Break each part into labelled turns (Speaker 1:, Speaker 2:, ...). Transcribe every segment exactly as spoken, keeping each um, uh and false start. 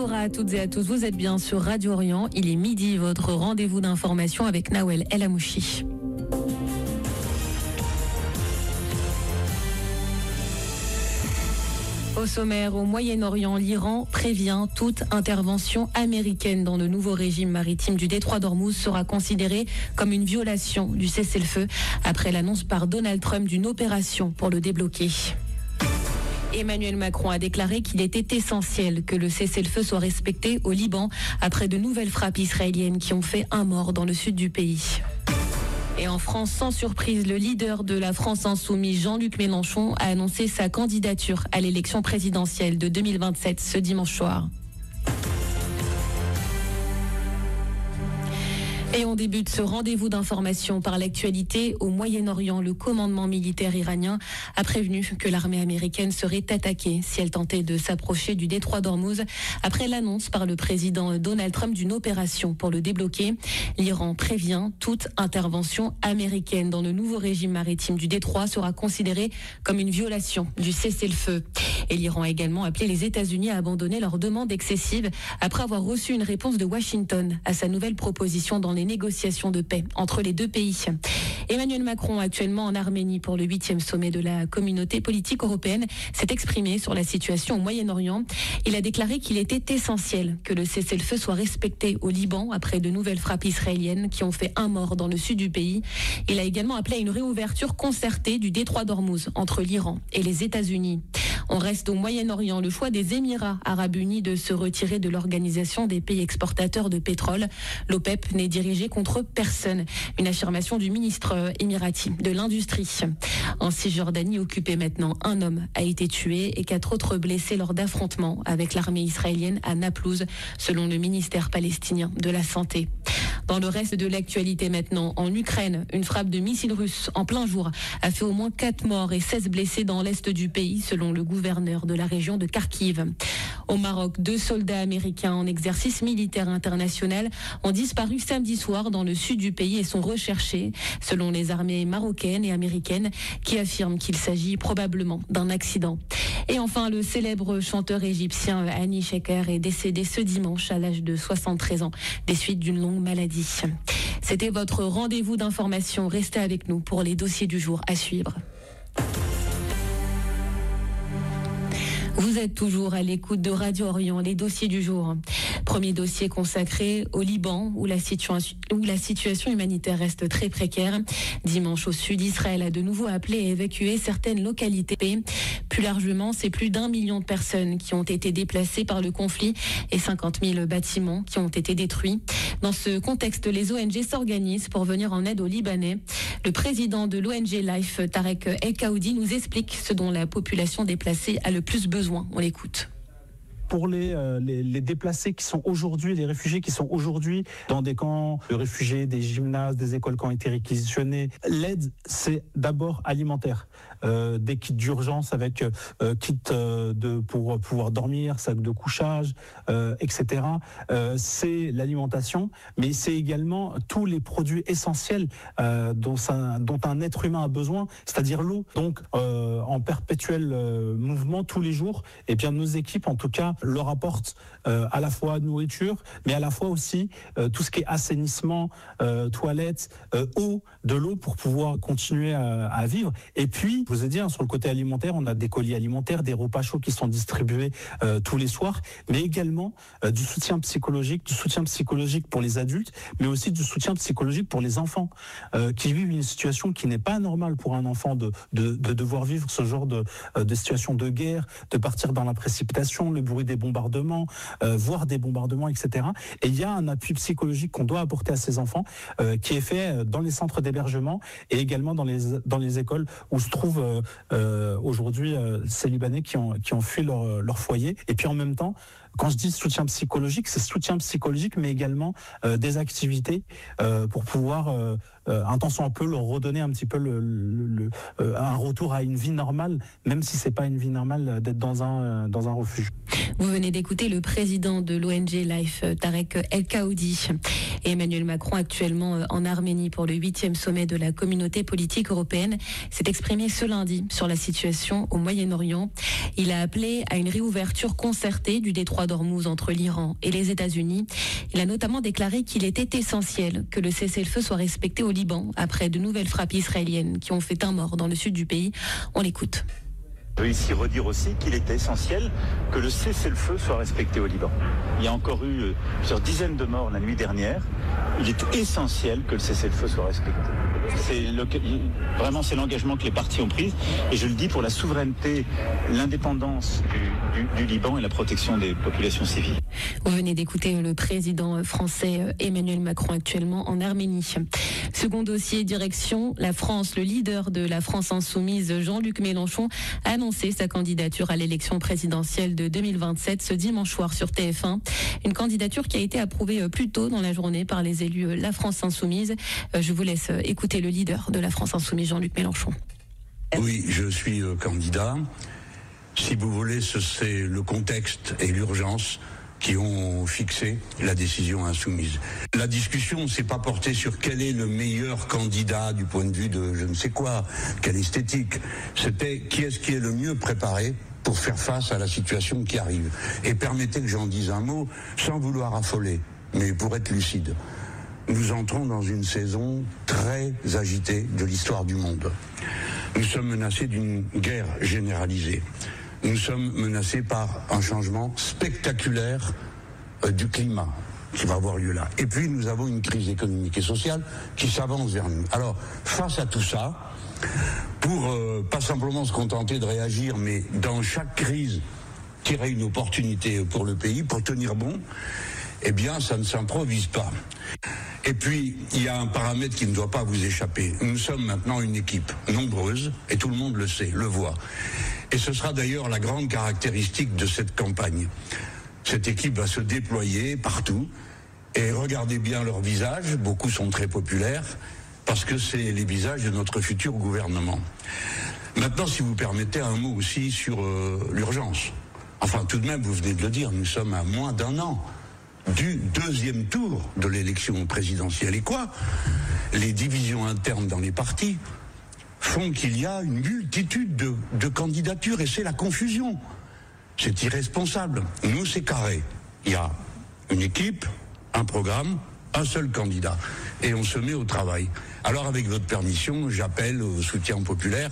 Speaker 1: Bonjour à toutes et à tous, vous êtes bien sur Radio Orient. Il est midi, votre rendez-vous d'information avec Nawel El Amouchi. Au sommaire, au Moyen-Orient, l'Iran prévient toute intervention américaine dans le nouveau régime maritime du détroit d'Ormuz sera considérée comme une violation du cessez-le-feu après l'annonce par Donald Trump d'une opération pour le débloquer. Emmanuel Macron a déclaré qu'il était essentiel que le cessez-le-feu soit respecté au Liban après de nouvelles frappes israéliennes qui ont fait un mort dans le sud du pays. Et en France, sans surprise, le leader de la France insoumise, Jean-Luc Mélenchon, a annoncé sa candidature à l'élection présidentielle de deux mille vingt-sept ce dimanche soir. Et on débute ce rendez-vous d'information par l'actualité. Au Moyen-Orient, le commandement militaire iranien a prévenu que l'armée américaine serait attaquée si elle tentait de s'approcher du détroit d'Ormuz après l'annonce par le président Donald Trump d'une opération pour le débloquer. L'Iran prévient toute intervention américaine dans le nouveau régime maritime du détroit sera considérée comme une violation du cessez-le-feu. Et l'Iran a également appelé les États-Unis à abandonner leur demande excessive après avoir reçu une réponse de Washington à sa nouvelle proposition dans les négociations de paix entre les deux pays. Emmanuel Macron, actuellement en Arménie pour le huitième sommet de la communauté politique européenne, s'est exprimé sur la situation au Moyen-Orient. Il a déclaré qu'il était essentiel que le cessez-le-feu soit respecté au Liban après de nouvelles frappes israéliennes qui ont fait un mort dans le sud du pays. Il a également appelé à une réouverture concertée du détroit d'Ormuz entre l'Iran et les États-Unis. On reste au Moyen-Orient. Le choix des Émirats arabes unis de se retirer de l'organisation des pays exportateurs de pétrole. L'OPEP n'est dirigée contre personne. Une affirmation du ministre émirati de l'Industrie. En Cisjordanie, occupée maintenant, un homme a été tué et quatre autres blessés lors d'affrontements avec l'armée israélienne à Naplouse, selon le ministère palestinien de la Santé. Dans le reste de l'actualité maintenant, en Ukraine, une frappe de missiles russes en plein jour a fait au moins quatre morts et seize blessés dans l'est du pays, selon le gouverneur de la région de Kharkiv. Au Maroc, deux soldats américains en exercice militaire international ont disparu samedi soir dans le sud du pays et sont recherchés, selon les armées marocaines et américaines, qui affirment qu'il s'agit probablement d'un accident. Et enfin, le célèbre chanteur égyptien Hani Sheker est décédé ce dimanche à l'âge de soixante-treize ans, des suites d'une longue maladie. C'était votre rendez-vous d'information. Restez avec nous pour les dossiers du jour à suivre. Vous êtes toujours à l'écoute de Radio Orient, les dossiers du jour. Premier dossier consacré au Liban, où la situation, où la situation humanitaire reste très précaire. Dimanche au sud, Israël a de nouveau appelé à évacuer certaines localités. Plus largement, c'est plus d'un million de personnes qui ont été déplacées par le conflit et cinquante mille bâtiments qui ont été détruits. Dans ce contexte, les O N G s'organisent pour venir en aide aux Libanais. Le président de l'O N G Life, Tarek El Kaoudi, nous explique ce dont la population déplacée a le plus besoin. On l'écoute.
Speaker 2: Pour les, euh, les, les déplacés qui sont aujourd'hui, les réfugiés qui sont aujourd'hui dans des camps de réfugiés, des gymnases, des écoles qui ont été réquisitionnés, l'aide, c'est d'abord alimentaire. Euh, des kits d'urgence avec euh, kits euh, de, pour pouvoir dormir, sacs de couchage, euh, et cetera. Euh, c'est l'alimentation, mais c'est également tous les produits essentiels euh, dont, ça, dont un être humain a besoin, c'est-à-dire l'eau. Donc, euh, en perpétuel euh, mouvement tous les jours, et bien nos équipes, en tout cas, leur apporte euh, à la fois nourriture, mais à la fois aussi euh, tout ce qui est assainissement, euh, toilettes, euh, eau, de l'eau pour pouvoir continuer à, à vivre. Et puis, je vous ai dit, hein, sur le côté alimentaire, on a des colis alimentaires, des repas chauds qui sont distribués euh, tous les soirs, mais également euh, du soutien psychologique, du soutien psychologique pour les adultes, mais aussi du soutien psychologique pour les enfants euh, qui vivent une situation qui n'est pas normale pour un enfant de, de, de devoir vivre ce genre de, de situation de guerre, de partir dans la précipitation, le bruit des bombardements, euh, voire des bombardements, et cetera. Et il y a un appui psychologique qu'on doit apporter à ces enfants euh, qui est fait dans les centres d'hébergement et également dans les, dans les écoles où se trouvent euh, euh, aujourd'hui euh, ces Libanais qui ont, qui ont fui leur, leur foyer. Et puis en même temps, quand je dis soutien psychologique, c'est soutien psychologique, mais également euh, des activités euh, pour pouvoir, euh, euh, un temps soit un peu, leur redonner un petit peu le, le, le, euh, un retour à une vie normale, même si c'est pas une vie normale d'être dans un, euh, dans un refuge.
Speaker 1: Vous venez d'écouter le président de l'O N G Life, Tarek El Kaoudi. Et Emmanuel Macron, actuellement en Arménie pour le huitième sommet de la communauté politique européenne, s'est exprimé ce lundi sur la situation au Moyen-Orient. Il a appelé à une réouverture concertée du détroit détroit d'Ormuz entre l'Iran et les États-Unis. Il a notamment déclaré qu'il était essentiel que le cessez-le-feu soit respecté au Liban après de nouvelles frappes israéliennes qui ont fait un mort dans le sud du pays. On l'écoute.
Speaker 3: Je veux ici redire aussi qu'il était essentiel que le cessez-le-feu soit respecté au Liban. Il y a encore eu plusieurs dizaines de morts la nuit dernière. Il est essentiel que le cessez-le-feu soit respecté. C'est le, vraiment c'est l'engagement que les partis ont pris et je le dis pour la souveraineté, l'indépendance du, du, du Liban et la protection des populations civiles.
Speaker 1: Vous venez d'écouter le président français Emmanuel Macron actuellement en Arménie. Second dossier, direction la France. Le leader de la France insoumise, Jean-Luc Mélenchon, a annoncé sa candidature à l'élection présidentielle de deux mille vingt-sept ce dimanche soir sur T F un. Une candidature qui a été approuvée plus tôt dans la journée par les élus La France insoumise. Je vous laisse écouter le leader de la France insoumise, Jean-Luc Mélenchon.
Speaker 4: Oui, je suis euh, candidat. Si vous voulez, c'est le contexte et l'urgence qui ont fixé la décision insoumise. La discussion ne s'est pas portée sur quel est le meilleur candidat du point de vue de je ne sais quoi, quelle esthétique. C'était qui est-ce qui est le mieux préparé pour faire face à la situation qui arrive. Et permettez que j'en dise un mot, sans vouloir affoler, mais pour être lucide. Nous entrons dans une saison très agitée de l'histoire du monde. Nous sommes menacés d'une guerre généralisée. Nous sommes menacés par un changement spectaculaire euh, du climat qui va avoir lieu là. Et puis nous avons une crise économique et sociale qui s'avance vers nous. Alors, face à tout ça, pour euh, pas simplement se contenter de réagir, mais dans chaque crise, tirer une opportunité pour le pays, pour tenir bon, eh bien, ça ne s'improvise pas. Et puis, il y a un paramètre qui ne doit pas vous échapper. Nous sommes maintenant une équipe nombreuse, et tout le monde le sait, le voit. Et ce sera d'ailleurs la grande caractéristique de cette campagne. Cette équipe va se déployer partout, et regardez bien leurs visages, beaucoup sont très populaires, parce que c'est les visages de notre futur gouvernement. Maintenant, si vous permettez, un mot aussi sur euh, l'urgence. Enfin, tout de même, vous venez de le dire, nous sommes à moins d'un an du deuxième tour de l'élection présidentielle. Et quoi ? Les divisions internes dans les partis font qu'il y a une multitude de, de candidatures et c'est la confusion. C'est irresponsable. Nous, c'est carré. Il y a une équipe, un programme, un seul candidat. Et on se met au travail. Alors, avec votre permission, j'appelle au soutien populaire.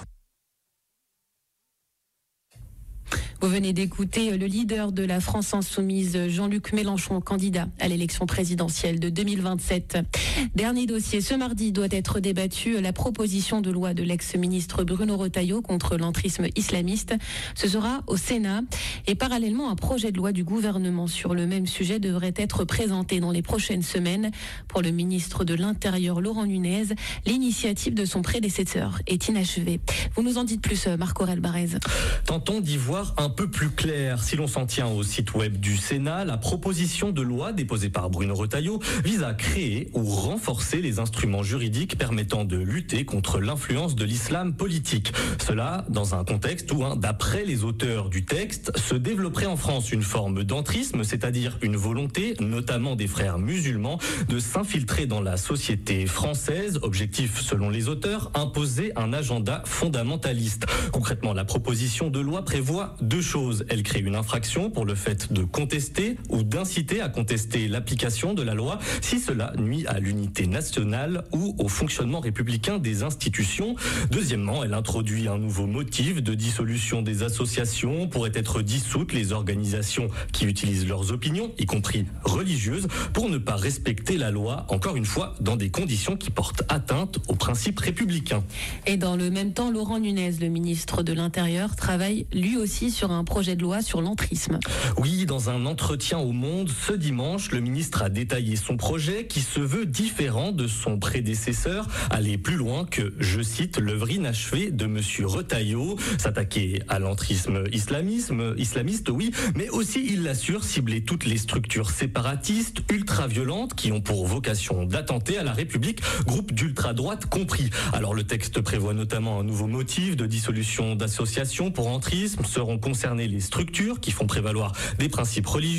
Speaker 1: Vous venez d'écouter le leader de la France insoumise, Jean-Luc Mélenchon, candidat à l'élection présidentielle de deux mille vingt-sept. Dernier dossier, ce mardi doit être débattue la proposition de loi de l'ex-ministre Bruno Retailleau contre l'entrisme islamiste. Ce sera au Sénat et parallèlement un projet de loi du gouvernement sur le même sujet devrait être présenté dans les prochaines semaines. Pour le ministre de l'Intérieur, Laurent Nunez, l'initiative de son prédécesseur est inachevée. Vous nous en dites plus, Marc-Aurèle Barrez.
Speaker 5: Tentons d'y voir un peu plus clair. Si l'on s'en tient au site web du Sénat, la proposition de loi déposée par Bruno Retailleau vise à créer ou renforcer les instruments juridiques permettant de lutter contre l'influence de l'islam politique. Cela dans un contexte où, hein, d'après les auteurs du texte, se développerait en France une forme d'entrisme, c'est-à-dire une volonté, notamment des frères musulmans, de s'infiltrer dans la société française. Objectif, selon les auteurs, imposer un agenda fondamentaliste. Concrètement, la proposition de loi prévoit deux choses. Elle crée une infraction pour le fait de contester ou d'inciter à contester l'application de la loi si cela nuit à l'unité nationale ou au fonctionnement républicain des institutions. Deuxièmement, elle introduit un nouveau motif de dissolution des associations. Pourraient être dissoutes les organisations qui utilisent leurs opinions, y compris religieuses, pour ne pas respecter la loi, encore une fois, dans des conditions qui portent atteinte aux principes républicains.
Speaker 1: Et dans le même temps, Laurent Nunez, le ministre de l'Intérieur, travaille lui aussi sur un projet de loi sur l'entrisme.
Speaker 5: Oui, dans un entretien au Monde, ce dimanche, le ministre a détaillé son projet qui se veut différent de son prédécesseur, aller plus loin que, je cite, l'œuvre inachevée de monsieur Retailleau, s'attaquer à l'entrisme islamisme, islamiste, oui, mais aussi, il l'assure, cibler toutes les structures séparatistes, ultra-violentes, qui ont pour vocation d'attenter à la République, groupes d'ultra-droite compris. Alors le texte prévoit notamment un nouveau motif de dissolution d'associations pour entrisme. Seront concernées les structures qui font prévaloir des principes religieux,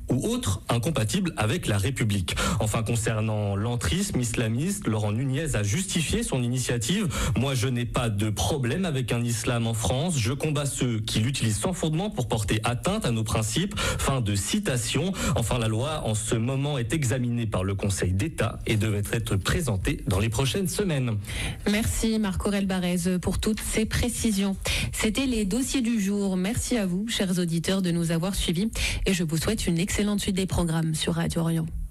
Speaker 5: ou autres incompatibles avec la République. Enfin, concernant l'entrisme islamiste, Laurent Nunez a justifié son initiative. Moi, je n'ai pas de problème avec un islam en France. Je combats ceux qui l'utilisent sans fondement pour porter atteinte à nos principes. Fin de citation. Enfin, la loi, en ce moment, est examinée par le Conseil d'État et devrait être présentée dans les prochaines semaines.
Speaker 1: Merci Marc-Aurèle Barrez pour toutes ces précisions. C'était les dossiers du jour. Merci à vous, chers auditeurs, de nous avoir suivis et je vous souhaite une excellente suite des programmes sur Radio Orient.